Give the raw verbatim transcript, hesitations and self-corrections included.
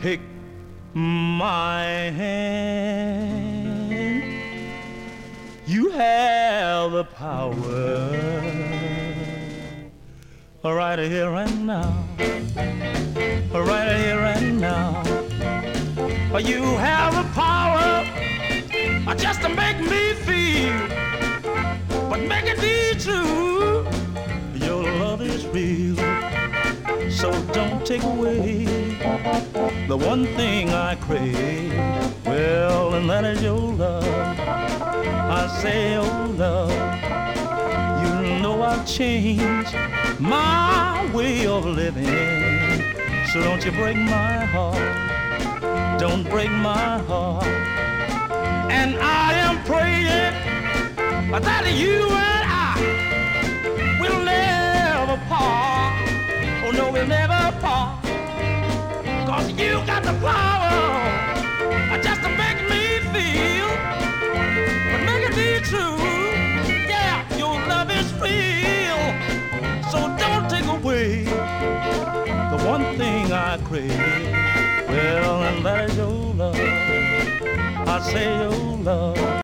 take my hand. You have the power right here and now, right here and now. You have the power just to make me feel, but make it be true. Your love is real, so don't take away the one thing I crave. Well, and that is your love. I say your love. You know I've changed my way of living, so don't you break my heart. Don't break my heart. And I am praying that you and I will never part. Oh no, we'll never part. Cause you got the power just to make me feel, but make it be true. Yeah, your love is real, so don't take away the one thing I crave. Well, and that is your love. I say your love.